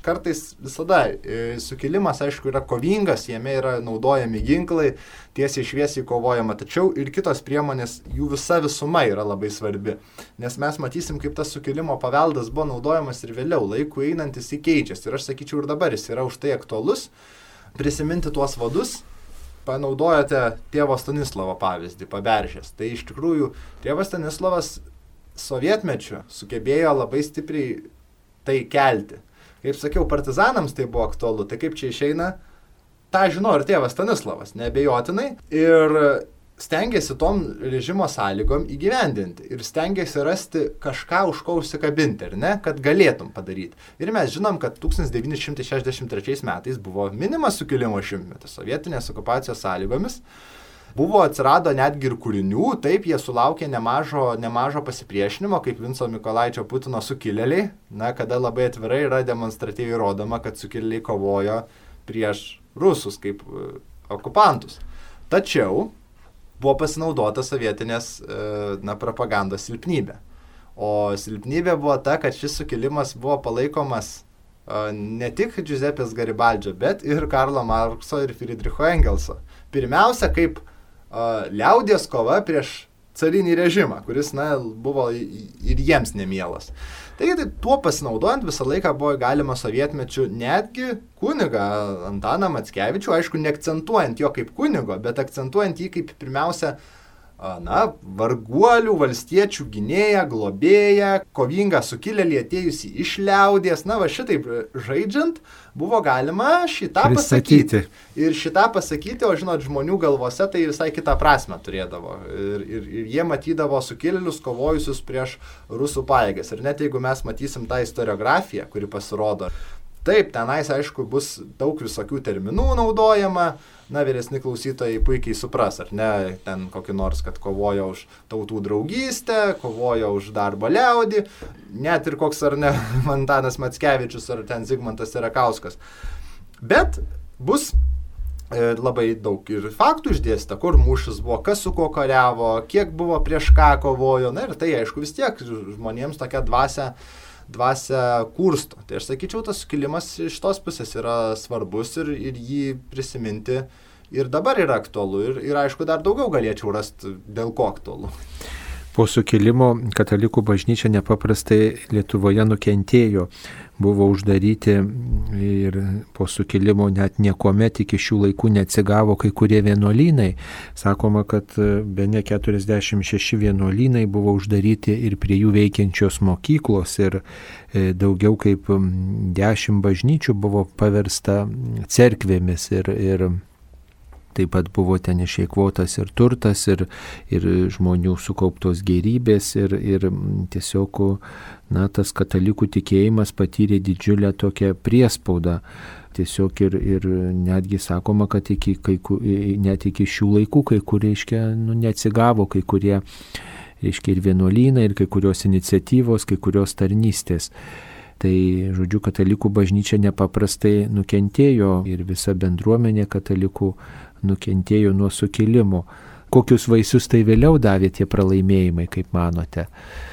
kartais visada sukilimas, aišku, yra kovingas, jame yra naudojami ginklai, tiesiai šviesiai kovojama, tačiau ir kitos priemonės, jų visa visuma yra labai svarbi. Nes mes matysim, kaip tas sukilimo paveldas buvo naudojamas ir vėliau, laikų einantis į keičiasi. Ir aš sakyčiau, ir dabar jis yra už tai aktualus. Prisiminti tuos vadus, panaudojote tėvo Stanislovo pavyzdį, Paberžės. Tai iš tikrųjų, tėvas Stanislovas sovietmečiu sugebėjo labai stipriai tai kelti. Kaip sakiau, partizanams tai buvo aktualu, tai kaip čia išeina, tą žino ir tėvas Stanislavas, neabejotinai, ir stengiasi tom režimo sąlygom įgyvendinti ir stengiasi rasti kažką, už ko užsikabinti, ar ne, kad galėtum padaryti. Ir mes žinom, kad tūkstantis devyni šimtai šešiasdešimt trečiais metais buvo minimas sukilimo šimtmetis sovietinės okupacijos sąlygomis. Buvo atsirado netgi ir kūrinių, taip jie sulaukė nemažo, nemažo pasipriešinimo, kaip Vinco Mykolaičio Putino sukilėliai, na, kada labai atvirai yra demonstratyviai rodoma, kad sukilėliai kovojo prieš rusus kaip okupantus. Tačiau buvo pasinaudota sovietinės na, propagandos silpnybė. O silpnybė buvo ta, kad šis sukilimas buvo palaikomas ne tik Giuseppės Garibaldžio, bet ir Karlo Markso ir Friedricho Engelso. Pirmiausia, kaip uh, liaudies kova prieš carinį režimą, kuris, na, buvo ir jiems nemielas. Taigi, tai tuo pasinaudojant visą laiką buvo galima sovietmečiu netgi kunigą Antaną Mackevičių, aišku, neakcentuojant jo kaip kunigo, bet akcentuojant jį kaip pirmiausia, na, varguolių, valstiečių gynėją, globėją, kovingą sukilėlį atėjusi iš liaudies. Na, va šitaip žaidžiant, buvo galima šitą pasakyti. Ir šitą pasakyti, o žinot, žmonių galvose tai visai kitą prasme turėdavo. Ir, ir, ir jie matydavo sukilėlius kovojusius prieš rusų pajėgas. Ir net jeigu mes matysim tą istoriografiją, kuri pasirodo, taip, tenais, aišku, bus daug visokių terminų naudojama. Na, vyresni klausytojai puikiai supras, ar ne, ten kokį nors, kad kovojo už tautų draugystę, kovojo už darbo liaudį, net ir koks, ar ne, Antanas Mackevičius, ar ten Zigmantas Sierakauskas. Bet bus e, labai daug ir faktų išdėstyta, kur mūšis buvo, kas su kuo kariavo, kiek buvo prieš ką kovojo, na ir tai, aišku, vis tiek žmonėms tokia dvasia, dvasia kursto. Tai aš sakyčiau, tas sukilimas iš tos pusės yra svarbus ir, ir jį prisiminti ir dabar yra aktualu. Ir, ir aišku, dar daugiau galėčiau rasti, dėl ko aktualu. Po sukilimo katalikų bažnyčia nepaprastai Lietuvoje nukentėjo. Buvo uždaryti ir po sukilimo net niekuomet iki šių laikų neatsigavo kai kurie vienuolynai. Sakoma, kad bene keturiasdešimt šeši vienuolynai buvo uždaryti ir prie jų veikiančios mokyklos ir daugiau kaip dešimt bažnyčių buvo paversta cerkvėmis ir, ir taip pat buvo ten išeikvotas ir turtas, ir, ir žmonių sukauptos gėrybės, ir, ir tiesiog, na, tas katalikų tikėjimas patyrė didžiulę tokią priespaudą. Tiesiog ir, ir netgi sakoma, kad iki, kai, net iki šių laikų kai kur, reiškia, nu, neatsigavo kai kurie, reiškia, ir vienuolynai, ir kai kurios iniciatyvos, kai kurios tarnystės. Tai, žodžiu, katalikų bažnyčia nepaprastai nukentėjo ir visa bendruomenė katalikų nukentėjo nuo sukilimo. Kokius vaisius tai vėliau davė tie pralaimėjimai, kaip manote?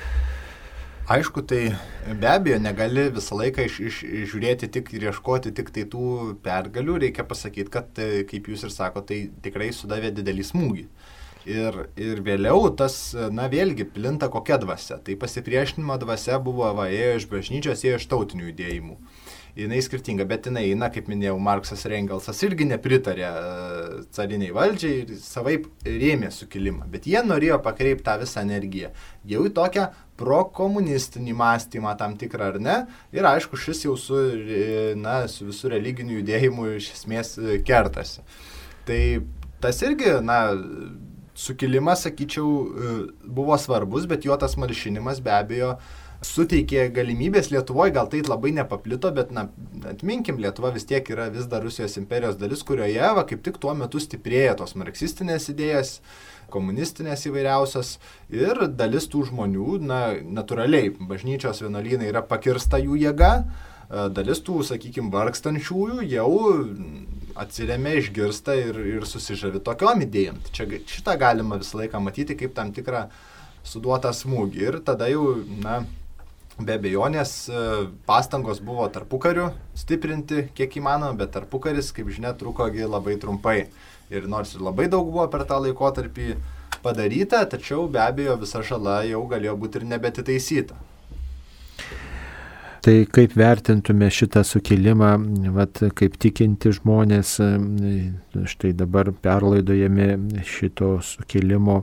Aišku, tai be abejo negali visą laiką iš, iš, žiūrėti tik ir ieškoti tik tai tų pergalių. Reikia pasakyti, kad, kaip jūs ir sako, tai tikrai sudavė didelį smūgį. Ir, ir vėliau tas, na vėlgi, plinta kokia dvasia. Tai pasipriešinimo dvasia buvo, va, ėjo iš bažnyčios, ėjo iš tautinių judėjimų. Jinai skirtinga, bet jinai, na, kaip minėjau, Marksas ir Engelsas irgi nepritarė uh, cariniai valdžiai ir savaip rėmė sukilimą. Bet jie norėjo pakreipti tą visą energiją. Jau į tokią prokomunistinį mąstymą tam tikrą, ar ne? Ir aišku, šis jau su, na, su visų religinių judėjimų iš esmės kertasi. Tai tas irgi, na, sukilimas, sakyčiau, buvo svarbus, bet jo tas malšinimas be abejo suteikė galimybės. Lietuvoje gal tai labai nepaplito, bet, na, atminkim, Lietuva vis tiek yra vis dar Rusijos imperijos dalis, kurioje, va, kaip tik tuo metu stiprėja tos marksistinės idėjas, komunistinės įvairiausios ir dalis tų žmonių, na, natūraliai, bažnyčios vienuolynai yra pakirsta jų jėga, dalis tų, sakykime, vargstančiųjų jau atsiremia, išgirsta ir, ir susižavi tokiom idėjom. Čia, šitą galima visą laiką matyti kaip tam tikrą suduotą smūgį ir tada jau, na, be abejonės pastangos buvo tarpukariu stiprinti, kiek įmanoma, bet tarpukaris, kaip žinia, trukogi labai trumpai. Ir nors ir labai daug buvo per tą laikotarpį padaryta, tačiau be abejo visa žala jau galėjo būti ir nebetitaisyta. Tai kaip vertintume šitą sukilimą, vat, kaip tikinti žmonės, štai dabar perlaidojami šito sukilimo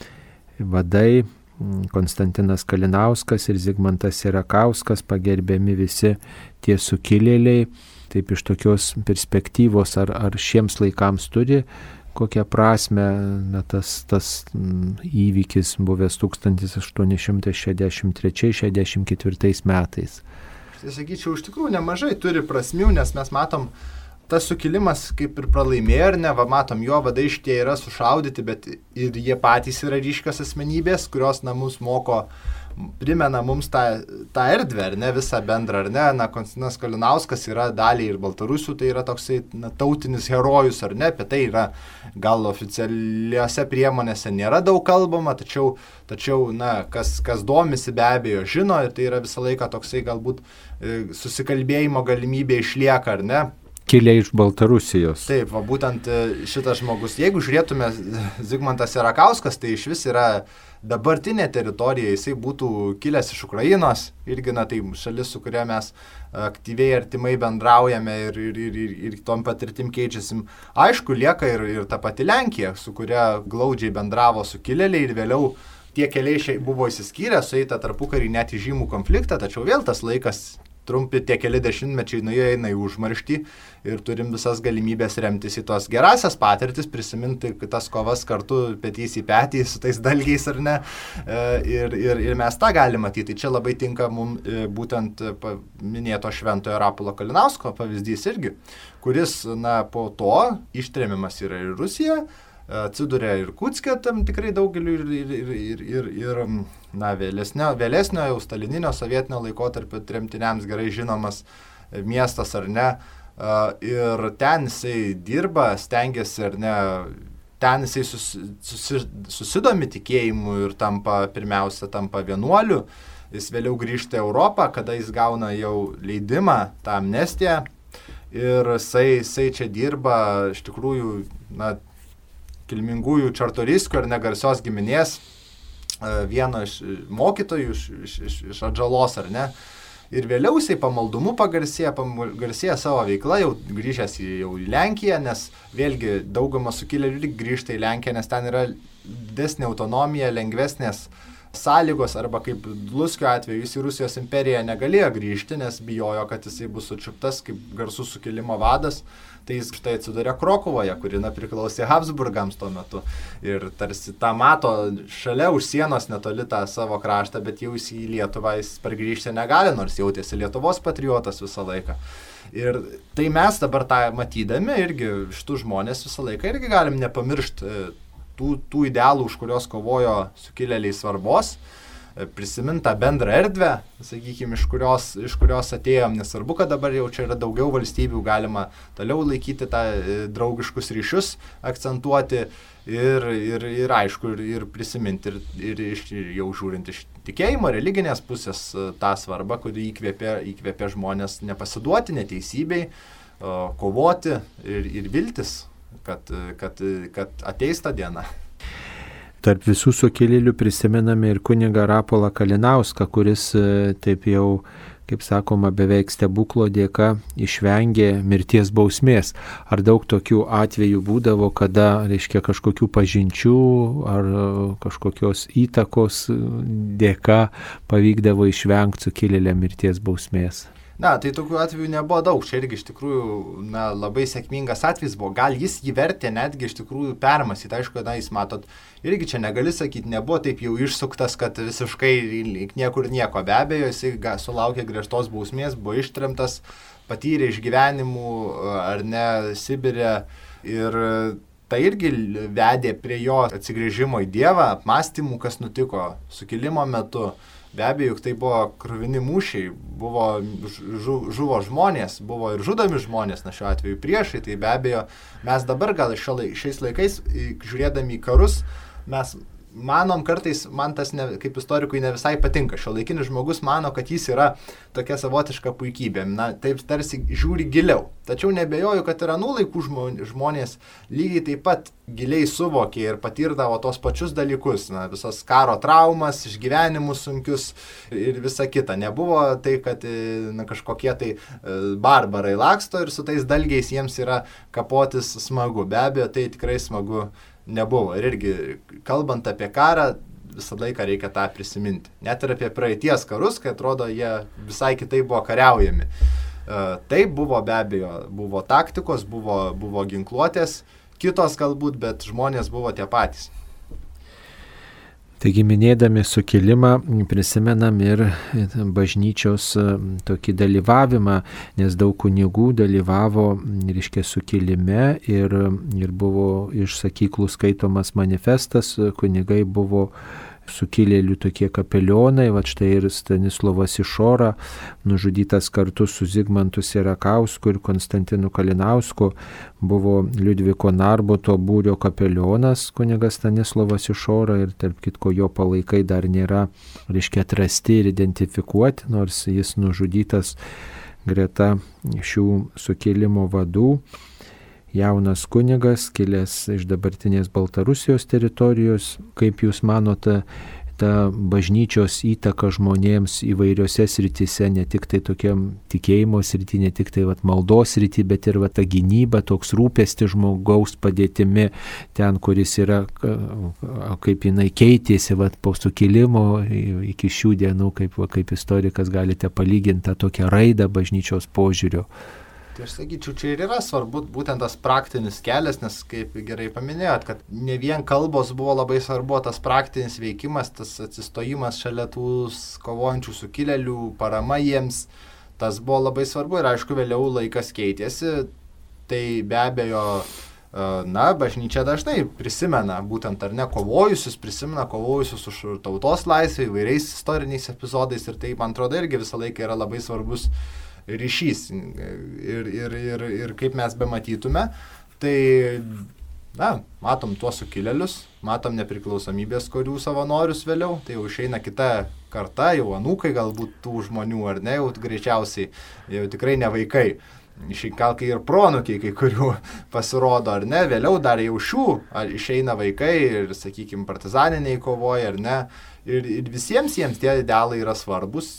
vadai, Konstantinas Kalinauskas ir Zigmantas Sierakauskas, pagerbiami visi tie sukilėliai, taip iš tokios perspektyvos, ar, ar šiems laikams turi kokią prasme na, tas, tas įvykis buvęs tūkstantis aštuoni šimtai šešiasdešimt trečiais šešiasdešimt ketvirtais metais. Tai sakyčiau, iš tikrųjų nemažai turi prasmių, nes mes matom, tas sukilimas kaip ir pralaimėjo, ar ne, va, matom, jo vadai šitie yra sušaudyti, bet ir jie patys yra ryškios asmenybės, kurios na, mus moko, primena mums tą, tą erdvę, ar ne, visą bendrą, ar ne, na, Konstantinas Kalinauskas yra daliai ir Baltarusių, tai yra toksai na, tautinis herojus, ar ne, apie tai yra gal oficialiuose priemonėse nėra daug kalbama, tačiau, tačiau na, kas, kas domisi be abejo žino, ir tai yra visą laiką toksai galbūt e, susikalbėjimo galimybė išlieka, ar ne. Kilę iš Baltarusijos. Taip, va būtent šitas žmogus, jeigu žiūrėtume Zigmantas Sierakauskas, tai iš vis yra dabartinė teritorija, jisai būtų kilęs iš Ukrainos, irgi, na, tai šalis, su kuria mes aktyviai artimai bendraujame ir, ir, ir, ir, ir tom patirtim keičiasim. Aišku, lieka ir, ir ta pati Lenkija, su kuria glaudžiai bendravo sukilėliai ir vėliau tie keliai buvo įsiskyrę, sueita tarpukarį net į žymų konfliktą, tačiau vėl tas laikas trumpi tie keli dešimtmečiai nuėjo į užmarštį ir turim visas galimybės remtis į tos gerasias patirtis, prisiminti tas kovas kartu petys į petį su tais dalgiais ar ne. Ir, ir, ir mes tą galime matyti. Tai čia labai tinka mums būtent minėto šventojo Rapolo Kalinausko pavyzdys irgi, kuris na, po to ištremiamas yra ir Rusija, atsiduria ir Kutske tam tikrai daugeliu ir, ir, ir, ir, ir na, vėlesnio, vėlesnio jau stalininio sovietinio laikotarpio tremtiniams gerai žinomas miestas ar ne. Ir ten jisai dirba, stengiasi ar ne, ten jisai susi, susi, susidomi tikėjimu ir tampa, pirmiausia, tampa vienuoliu. Jis vėliau grįžta į Europą, kada jis gauna jau leidimą, tą amnestiją. Ir jisai, jisai čia dirba iš tikrųjų, na, kilmingųjų Čartoriskio ar negarsios giminės, vieno iš mokytojų iš, iš, iš, iš Atžalos, ar ne. Ir vėliau jisai pamaldumu pagarsėja, pagarsėja savo veiklą, jau grįžęs į, jau į Lenkiją, nes vėlgi dauguma sukilėlių irgi grįžta į Lenkiją, nes ten yra didesnė autonomija, lengvesnės sąlygos, arba kaip Dluskio atveju, jis į Rusijos imperiją negalėjo grįžti, nes bijojo, kad jisai bus sučiuptas kaip garsus sukilimo vadas. Tai jis štai atsiduria Krokuvoje, kuri na, priklausė Habsburgams tuo metu. Ir tarsi tą mato šalia už sienos netoli tą savo kraštą, bet jau jis į Lietuvą jis pargrįžti negali, nors jautėsi Lietuvos patriotas visą laiką. Ir tai mes dabar tą matydami irgi šitų žmonės visą laiką irgi galim nepamiršti tų, tų idealų, už kurios kovojo sukilėliai svarbos, prisimint tą bendrą erdvę, sakykime, iš kurios, iš kurios atėjom, nesvarbu, kad dabar jau čia yra daugiau valstybių, galima toliau laikyti tą draugiškus ryšius, akcentuoti ir, ir, ir aišku, ir, ir prisiminti, ir, ir, ir jau žiūrint iš tikėjimo, religinės pusės tą svarbą, kuri įkvėpė, įkvėpė žmonės nepasiduoti neteisybei, kovoti ir, ir viltis, kad, kad, kad ateis ta diena. Tarp visų sukilėlių prisimename ir kunigą Rapolą Kalinauską, kuris taip jau, kaip sakoma, beveik stebuklo dėka išvengė mirties bausmės. Ar daug tokių atvejų būdavo, kada, reiškia, kažkokių pažinčių ar kažkokios įtakos dėka pavykdavo išvengti sukilėlę mirties bausmės? Na, tai tokių atvejų nebuvo daug, čia irgi iš tikrųjų na, labai sėkmingas atvejis buvo, gal jis jį vertė netgi iš tikrųjų permąstyti, aišku, na, jis matot, irgi čia negali sakyti, nebuvo taip jau išsuktas, kad visiškai niekur nieko, be abejo, jisai sulaukė griežtos bausmės, buvo ištremtas, patyrė išgyvenimų ar ne Sibire ir tai irgi vedė prie jo atsigręžimo į Dievą, apmąstymų, kas nutiko sukilimo metu. Be abejo, tai buvo kruvini mūšiai, buvo žu, žuvo žmonės, buvo ir žudomi žmonės, na šiuo atveju priešai, tai be abejo mes dabar gal šio, šiais laikais, žiūrėdami į karus, mes manom kartais, man tas ne, kaip istorikui ne visai patinka. Šiuolaikinis žmogus mano, kad jis yra tokia savotiška puikybė. Na, taip tarsi žiūri giliau. Tačiau nebejoju, kad ir anų laikų žmonės lygiai taip pat giliai suvokė ir patirdavo tos pačius dalykus. Na, visas karo traumas, išgyvenimus sunkius ir visa kita. Nebuvo tai, kad na, kažkokie tai barbarai laksto ir su tais dalgiais jiems yra kapotis smagu. Be abejo, tai tikrai smagu nebuvo. Ir irgi, kalbant apie karą, visą laiką reikia tą prisiminti. Net ir apie praeities karus, kai atrodo, jie visai kitaip buvo kariaujami. Taip buvo be abejo, buvo taktikos, buvo, buvo ginkluotės, kitos galbūt, bet žmonės buvo tie patys. Taigi minėdami sukilimą prisimenam ir bažnyčios tokį dalyvavimą, nes daug kunigų dalyvavo, reiškia, sukilime ir, ir buvo iš sakyklų skaitomas manifestas, kunigai buvo sukilėlių tokie kapelionai, va štai ir Stanislovas Išora, nužudytas kartu su Zigmantu Sierakausku ir Konstantinu Kalinausku, buvo Liudviko Narbuto būrio kapelionas kunigas Stanislovas Išora ir tarp kitko jo palaikai dar nėra, reiškia, atrasti ir identifikuoti, nors jis nužudytas greta šių sukilimo vadų. Jaunas kunigas, kilęs iš dabartinės Baltarusijos teritorijos. Kaip jūs manote, ta bažnyčios įtaka žmonėms įvairiose srityse, ne tik tai tokiam tikėjimo srity, ne tik tai vat, maldos srity, bet ir vat, ta gynyba, toks rūpesti žmogaus padėtimi ten, kuris yra, kaip jinai keitėsi vat, po sukilimo iki šių dienų, kaip, kaip istorikas galite palyginti tą tokią raidą bažnyčios požiūrio. Tai aš sakyčiau, čia ir yra svarbu būtent tas praktinis kelias, nes kaip gerai paminėjot, kad ne vien kalbos buvo labai svarbu, tas praktinis veikimas, tas atsistojimas šalia tų kovojančių sukilėlių, parama jiems, tas buvo labai svarbu ir aišku vėliau laikas keitėsi, tai be abejo, na, bažnyčia dažnai prisimena būtent ar ne kovojusius, prisimena kovojusius už tautos laisvę įvairiais istoriniais epizodais ir tai, man atrodo, irgi visą laiką yra labai svarbus ryšys ir, ir, ir, ir kaip mes bematytume, tai, na, matom tuos sukilėlius, matom nepriklausomybės karių savanorius vėliau, tai jau išeina kita karta, jau anūkai galbūt tų žmonių, ar ne, jau greičiausiai, jau tikrai ne vaikai, gal kai ir pronukiai kai kurių pasirodo, ar ne, vėliau dar jau šių ar išeina vaikai ir, sakykime, partizaniniai kovoja, ar ne, ir, ir visiems jiems tie idealai yra svarbus.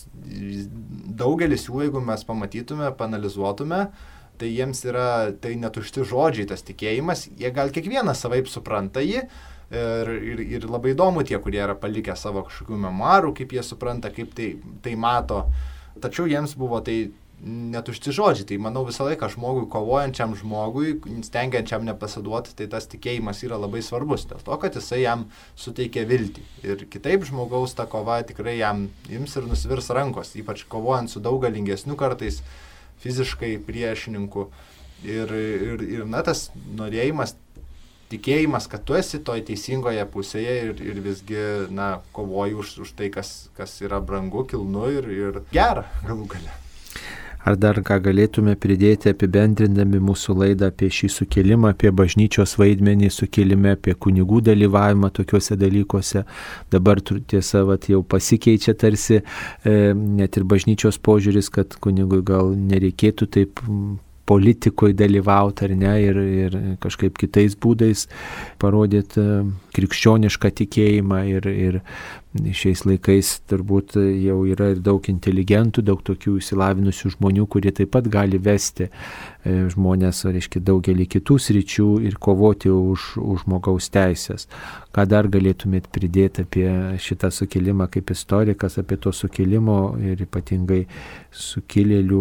Daugelis jų, jeigu mes pamatytume, panalizuotume, tai jiems yra tai netušti žodžiai, tas tikėjimas, jie gal kiekvienas savaip supranta jį ir, ir, ir labai įdomu tie, kurie yra palikę savo kažkokių memuarų, kaip jie supranta, kaip tai, tai mato, tačiau jiems buvo tai netušti žodžiai, tai manau visą laiką žmogui, kovojančiam žmogui, stengiančiam nepasiduoti, tai tas tikėjimas yra labai svarbus, dėl to, kad jisai jam suteikia viltį. Ir kitaip žmogaus ta kova tikrai jam ims ir nusivirs rankos, ypač kovojant su daug galingesniu kartais fiziškai priešininku. Ir, ir, ir na, tas norėjimas, tikėjimas, kad tu esi toj teisingoje pusėje ir, ir visgi, na, kovoji už, už tai, kas, kas yra brangu, kilnu ir, ir gera galų gale. Ar dar ką galėtume pridėti apibendrindami mūsų laidą apie šį sukilimą, apie bažnyčios vaidmenį sukilime, apie kunigų dalyvavimą tokiuose dalykuose. Dabar tiesa, vat, jau pasikeičia tarsi e, net ir bažnyčios požiūris, kad kunigui gal nereikėtų taip politikoje dalyvauti ar ne ir, ir kažkaip kitais būdais parodyti krikščionišką tikėjimą ir, ir šiais laikais turbūt jau yra ir daug inteligentų, daug tokių išsilavinusių žmonių, kurie taip pat gali vesti žmonės, reiškia, daugelį kitų sričių ir kovoti už, už žmogaus teisės. Ką dar galėtumėt pridėti apie šitą sukilimą kaip istorikas, apie to sukilimo ir ypatingai sukilėlių,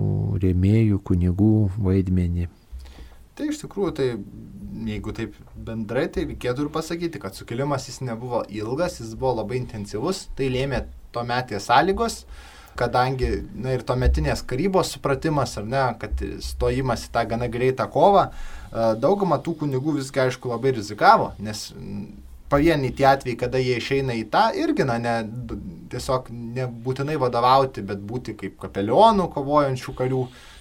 rėmėjų, kunigų vaidmenį? Tai iš tikrųjų, tai jeigu taip bendrai, tai reikėtų ir pasakyti, kad sukilimas jis nebuvo ilgas, jis buvo labai intensyvus, tai lėmė tuometės sąlygos, kadangi, na, ir tuometinės karybos supratimas, ar ne, kad stojimas į tą gana greitą kovą, dauguma tų kunigų visgi, aišku, labai rizikavo, nes pavieniai tie atvejai, kada jie išeina į tą, irgi, na, ne, tiesiog nebūtinai vadovauti, bet būti kaip kapelionų kovojančių karių,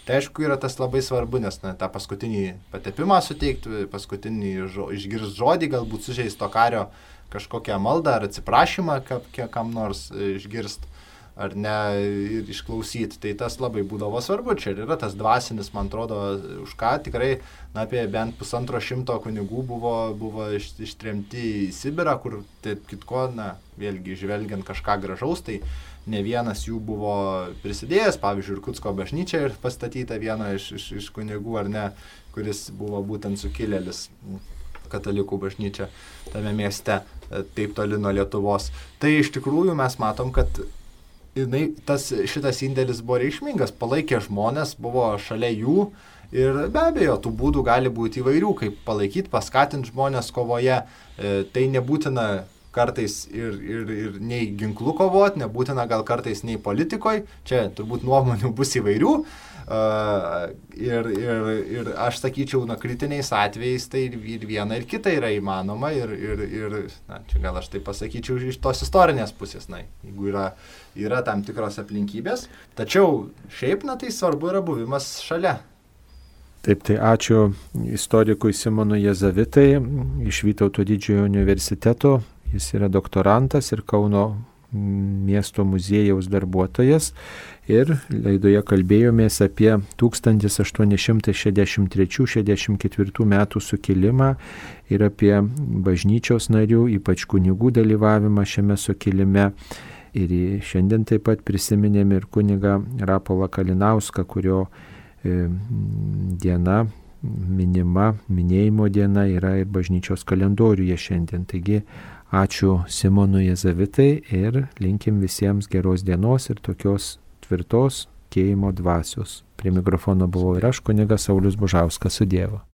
Tai aišku yra tas labai svarbu, nes na, tą paskutinį patepimą suteikti, paskutinį žo, išgirst žodį, galbūt sužeisto kario kažkokią maldą ar atsiprašymą, kam nors išgirst ar ne ir išklausyti. Tai tas labai būdavo svarbu. Čia yra tas dvasinis, man atrodo, už ką tikrai na, apie bent pusantro šimto kunigų buvo, buvo iš, ištremti į Sibirą, kur taip kitko, na, vėlgi žvelgiant kažką gražaus, tai ne vienas jų buvo prisidėjęs, pavyzdžiui, Irkutsko bažnyčia ir pastatyta viena iš, iš, iš kunigų, ar ne, kuris buvo būtent sukilėlis, katalikų bažnyčia tame mieste, taip toli nuo Lietuvos. Tai iš tikrųjų mes matom, kad jinai, tas, šitas indėlis buvo reikšmingas, palaikė žmonės, buvo šalia jų ir be abejo, tų būdų gali būti įvairių, kaip palaikyti, paskatinti žmonės kovoje, e, tai nebūtina kartais ir, ir, ir nei ginklų kovoti, nebūtina gal kartais nei politikoje, čia turbūt nuomonių bus įvairių uh, ir, ir, ir aš sakyčiau, na, kritiniais atvejais tai ir viena ir kita yra įmanoma ir, ir, ir na, čia gal aš tai pasakyčiau iš tos istorinės pusės, na, jeigu yra, yra tam tikros aplinkybės, tačiau šiaip, na, tai svarbu yra buvimas šalia. Taip, tai ačiū istorikui Simonui Jezavitai iš Vytauto didžiojo universiteto. Jis yra doktorantas ir Kauno miesto muziejaus darbuotojas. Ir laidoje kalbėjomės apie tūkstantis aštuoni šimtai šešiasdešimt trečių šešiasdešimt ketvirtų metų sukilimą ir apie bažnyčios narių, ypač kunigų dalyvavimą šiame sukilime. Ir šiandien taip pat prisiminėme ir kunigą Rapolą Kalinauską, kurio diena minima, minėjimo diena yra ir bažnyčios kalendoriuje šiandien. Taigi ačiū Simonui Jezavitai ir linkim visiems geros dienos ir tokios tvirtos tikėjimo dvasios. Prie mikrofono buvau ir aš, kunigas Saulius Bužauskas, su Dievu.